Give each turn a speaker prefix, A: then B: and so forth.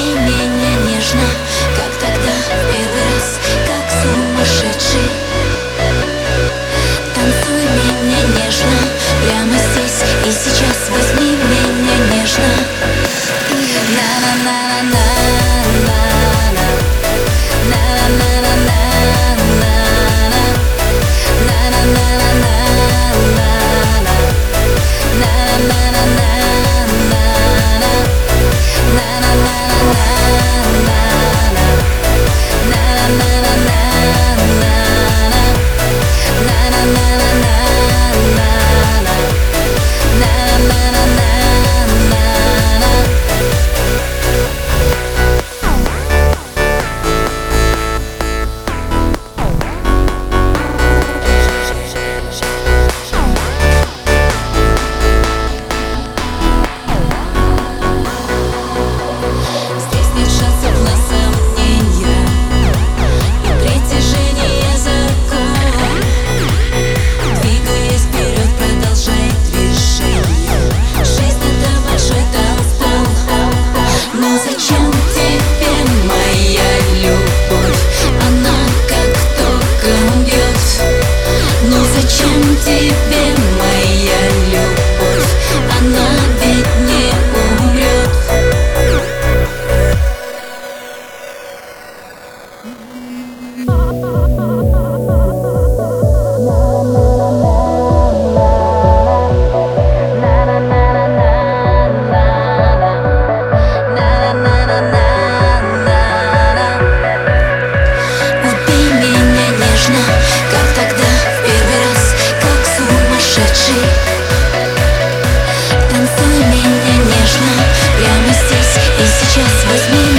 A: Убей меня нежно, как тогда в первый раз, как сумасшедший. Танцуй меня нежно, прямо здесь и сейчас. Возьми меня нежно. На-на-на-на-на. Зачем тебе моя любовь? Она ведь не умрет. Убей меня нежно, как тогда в первый раз, как сумасшедший. Танцуй меня нежно, прямо здесь и сейчас. Возьми